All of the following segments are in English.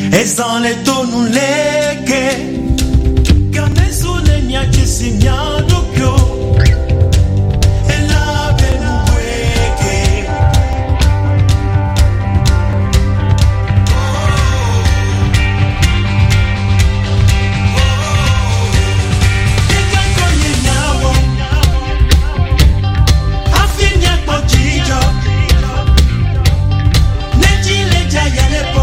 Ezale tonu leke Kanesu le nyachi sinyado kyo Ela benu weke Eka konye nyawo Afinya kwa jijo Nejile jayalepo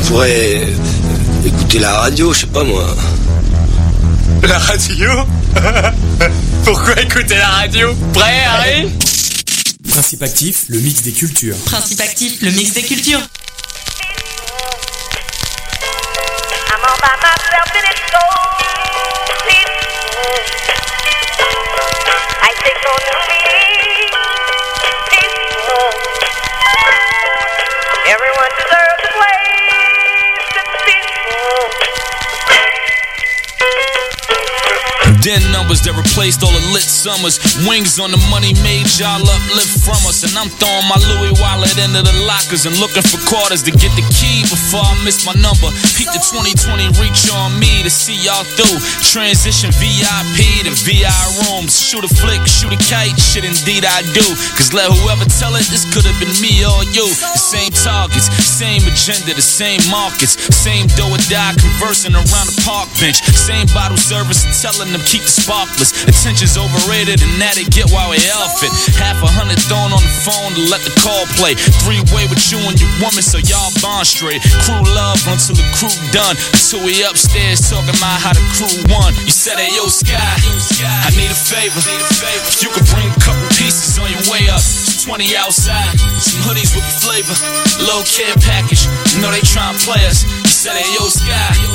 pourrais écouter la radio, je sais pas moi. La radio? Pourquoi écouter la radio? Prêt, Harry? Principe actif, le mix des cultures. Principe actif, le mix des cultures. I'm all by myself and it's so peaceful. I take on the peaceful. Everyone deserves a place that's peaceful. Den numbers that replaced all the lit summers. Wings on the money made y'all uplift from us. And I'm throwing my Louis wallet into the lockers and looking for quarters to get the key before I miss my number. Peep the 2020 reach on me to see y'all through. Transition VIP to VI rooms. Shoot a flick, shoot a kite, shit indeed I do. Cause let whoever tell it, this could've been me or you. The same targets, same agenda, the same markets. Same do or die conversing around the park bench. Same bottle service and telling them keep the sparklers. Attention's overrated and that they get why we off it. $100 thrown on the phone to let the call play. 3-way with you and your woman so y'all bond straight. Crew love until the crew done. Until we upstairs talking about how the crew won. You said, hey yo Sky, I need a favor. If you could bring a couple pieces on your way up. It's 20 outside, some hoodies with the flavor. Low care package, you know they tryna play us. You said, hey yo Sky,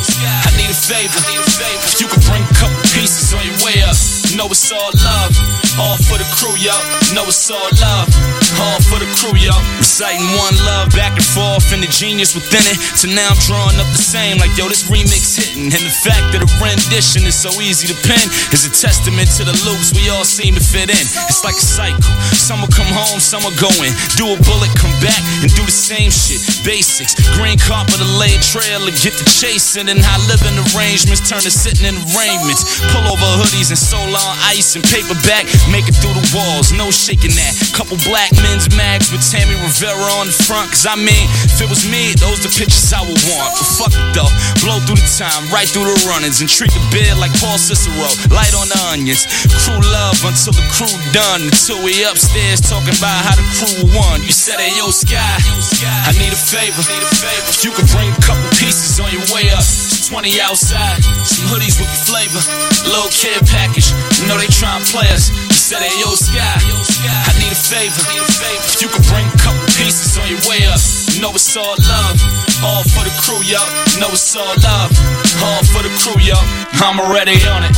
I need a favor. If you could bring a couple pieces on your way up. You know it's all love, all for the crew, yo. You know it's all love, all for the crew, yo. Reciting one love back and forth and the genius within it. So now I'm drawing up the same, like yo, this remix hitting. And the fact that a rendition is so easy to pen is a testament to the loops we all seem to fit in. It's like a cycle. Some will come home, some will go in. Do a bullet, come back and do the same shit. Basics, green carpet, a laid trail to get the chasing. And how living arrangements turn to sitting in arraignments. Pull over hoodies and solar on ice and paperback, make it through the walls, no shaking that. Couple black men's mags with Tammy Rivera on the front. Cause I mean, if it was me, those the pictures I would want. But fuck it though, blow through the time, right through the runnings, and treat the bed like Paul Cicero, light on the onions. Crew love until the crew done. Until we upstairs talking about how the crew won. You said, hey yo Sky, I need a favor. If you could bring a couple pieces on your way up. It's 20 outside, some hoodies with the flavor. Low care package, you know they tryna play us. You said, hey yo Sky, I need a favor. If you could bring a couple pieces on your way up. You know it's all love, all for the crew, yo. You know it's all love, all for the crew, yo. I'm already on it.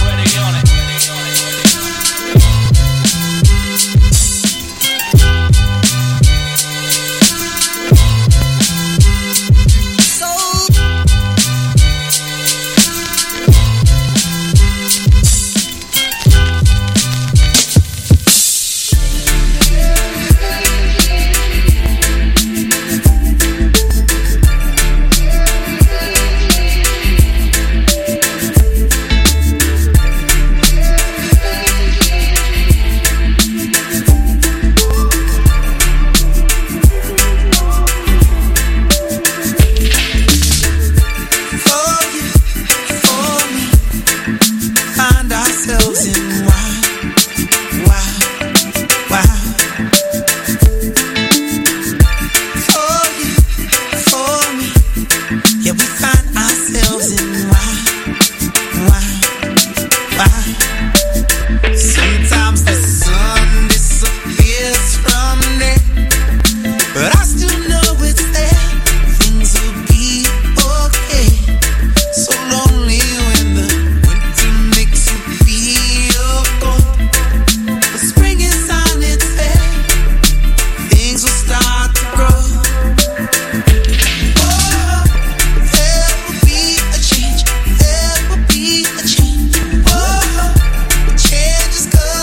Change is coming.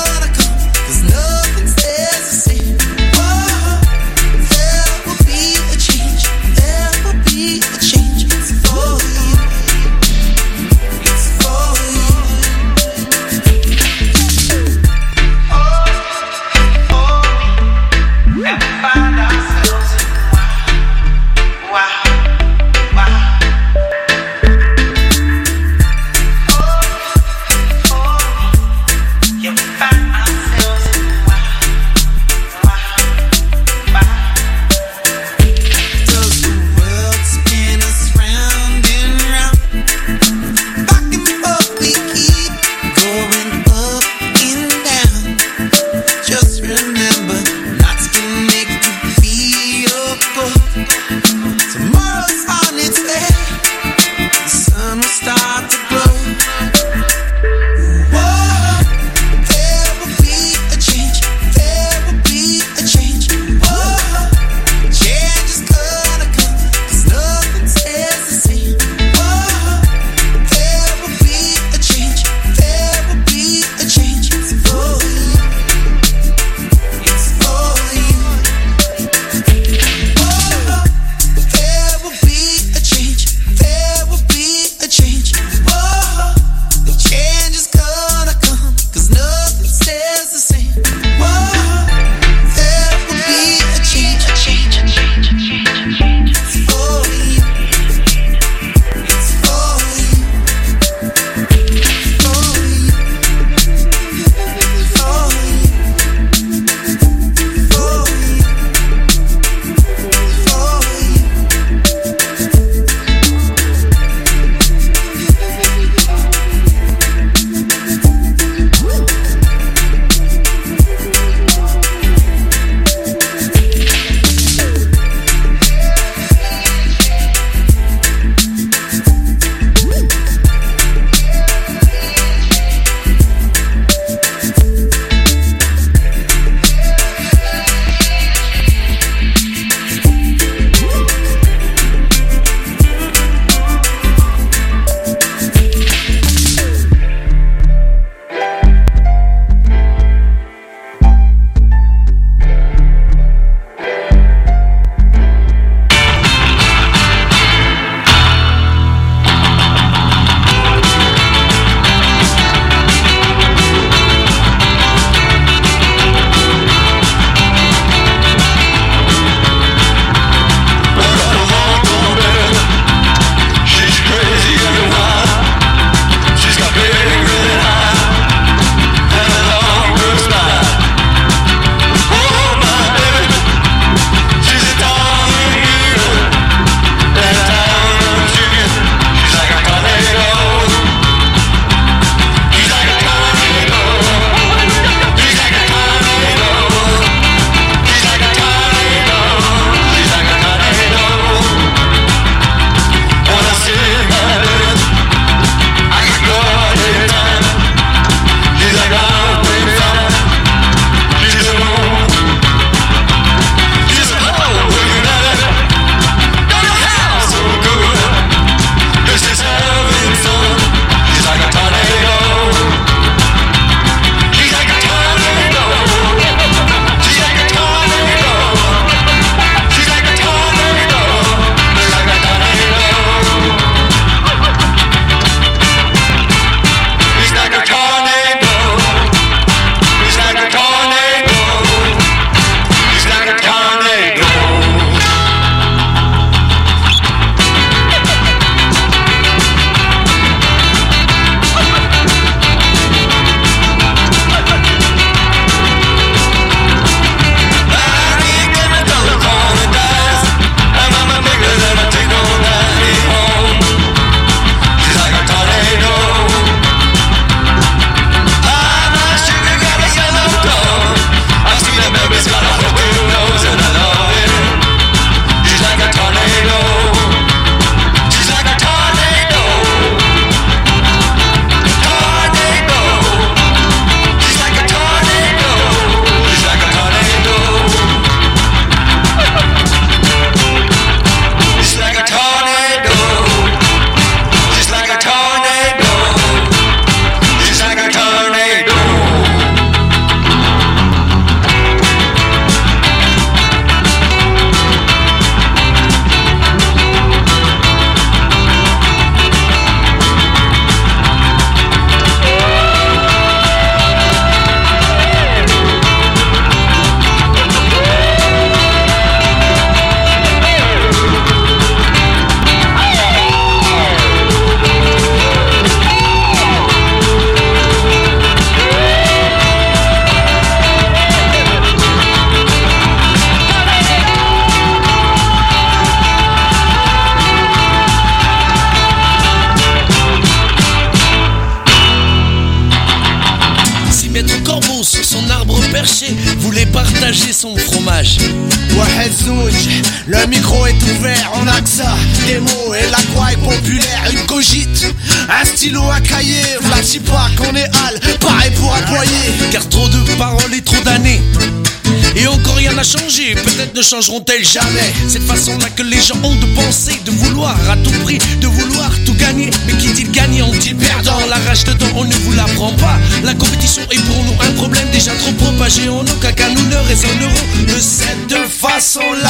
Maître Corbeau sur son arbre perché voulait partager son fromage. Wahed Zouj, le micro est ouvert, on a que ça. Des mots et la croix est populaire. Une cogite, un stylo à cahier. Vlati pas qu'on est hal, pareil pour employer. Car trop de paroles et trop d'années, et encore rien n'a changé, peut-être ne changeront-elles jamais. Cette façon-là que les gens ont de penser, de vouloir à tout prix, de vouloir tout gagner. Mais qui dit gagnant dit perdant, la rage dedans on ne vous l'apprend pas. La compétition est pour nous un problème déjà trop propagé en nous, qu'à nous ne raisonnerons de cette façon-là.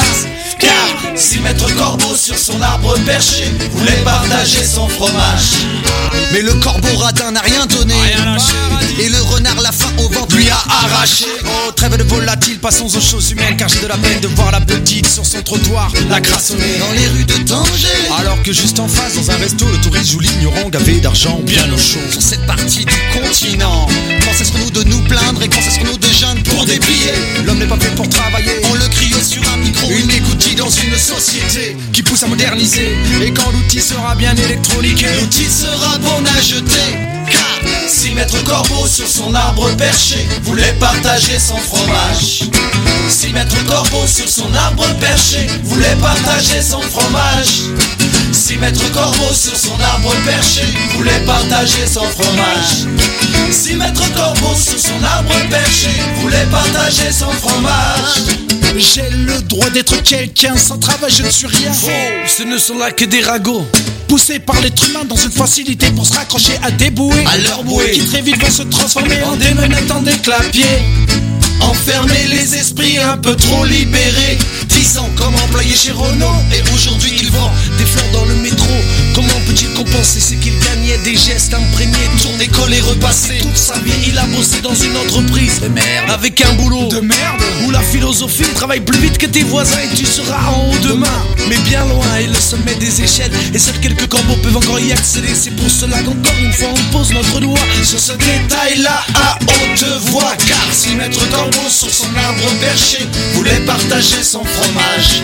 Car si Maître Corbeau sur son arbre perché voulait partager son fromage, mais le corbeau radin n'a rien donné, et le renard la faim au ventre lui a arraché. Oh, trêve de volatile, passons aux choses humaines, car j'ai de la peine de voir la petite sur son trottoir, la crassonner dans les rues de danger. Alors que juste en face, dans un resto, le touriste joue l'ignorant gavé d'argent bien au chaud. Sur cette partie du continent, quand cesserons-nous de nous plaindre et quand cesserons-nous de geindre pour des billets? L'homme n'est pas fait pour travailler, on le crie sur un micro, une écoutille dans une société qui pousse à moderniser. Et quand l'outil sera bien électroniqué, l'outil sera bon à jeter. Car si Maître Corbeau sur son arbre perché voulait partager son fromage, si Maître Corbeau sur son arbre perché voulait partager son fromage, si Maître Corbeau sur son arbre perché voulait partager son fromage, si Maître Corbeau sur son arbre perché voulait partager son fromage. J'ai le droit d'être quelqu'un, sans travail je ne suis rien. Faux, ce ne sont là que des ragots, poussés par l'être humain dans une facilité pour se raccrocher à des bouées, à leur bouée, qui très vite vont se transformer en des menottes, en des clapiers. Enfermer les esprits un peu trop libérés, 10 ans comme employé chez Renault, et aujourd'hui il vend des fleurs dans le métro. Comment peut-il compenser ce qu'il gagnait des gestes imprégnés, tourner, coller, repasser? Toute sa vie il a bossé dans une entreprise de merde, avec un boulot de merde, où la philosophie travaille plus vite que tes voisins et tu seras en haut demain. Mais bien loin est le sommet des échelles, et seuls quelques corbeaux peuvent encore y accéder. C'est pour cela qu'encore une fois on pose notre doigt sur ce détail-là à haute voix. Car si Maître Corbeau sur son arbre perché voulait partager son fromage,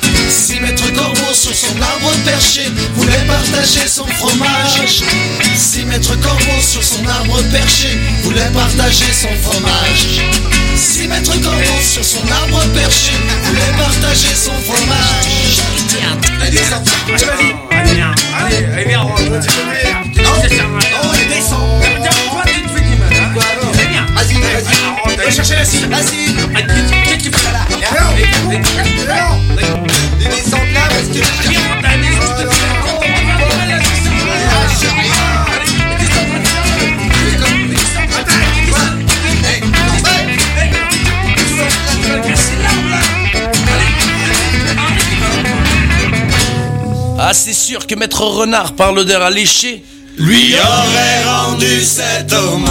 si Maître Corbeau sur son arbre perché voulait partager son fromage, si Maître Corbeau sur son arbre perché voulait partager son fromage, si Maître Corbeau sur son arbre perché voulait partager son fromage. Allez, descends. Allez, viens, on va descends. Vas-y, chercher la cible. Qu'est-ce que tu fais là? Descends là parce que ah, c'est sûr que Maître Renard, par l'odeur alléchée, lui aurait rendu cet hommage.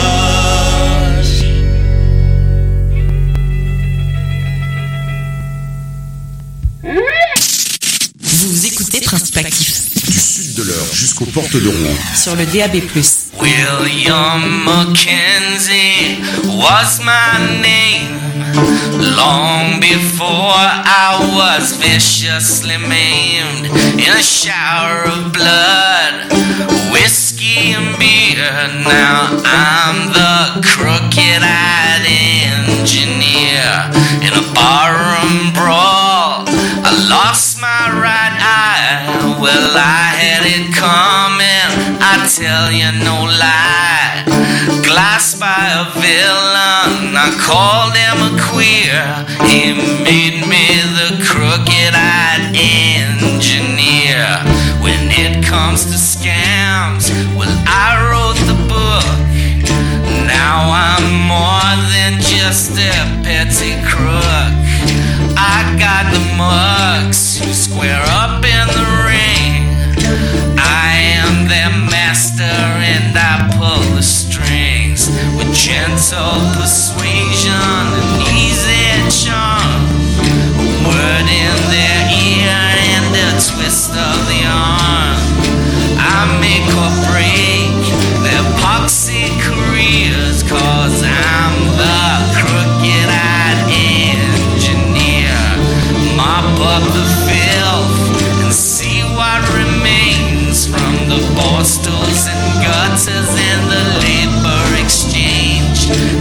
Vous écoutez Principe Actif. Du sud de l'Eure jusqu'aux portes de Rouen. Sur le DAB+. William Mackenzie was my name. Long before I was viciously maimed in a shower of blood, whiskey and beer. Now I'm the crooked-eyed engineer in a barroom brawl. I lost my right eye. Well, I had it coming, I tell you no lie. Glassed by a villain, I called him a queer. He made me the crooked-eyed engineer. When it comes to scams, well, I wrote the book. Now I'm more than just a petty crook. I got the mugs who square up in the ring. I am their master and I pull the strings with gentle persuasion and easy charm. A word in their ear and a twist of the arm. I make or break their poxy careers, 'cause I'm the crooked-eyed engineer. Mop up the filth and see what remains from the bar stools and gutters and the labor exchange.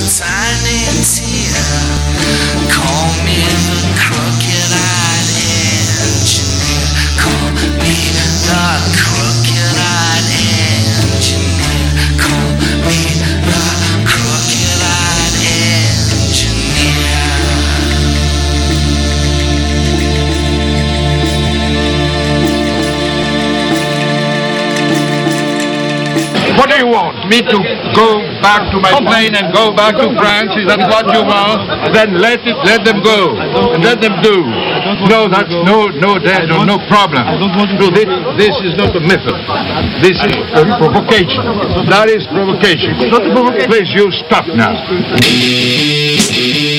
tiny tear. Call me the crooked-eyed engineer. Call me the crooked-eyed engineer. Call me the crooked-eyed engineer. What do you want? Me to go back to my plane and go back to France? Is that what you want? Then let them go and let them do. No, that's no danger, no problem. No, this is not a method. This is a provocation. That is provocation. Please, you stop now.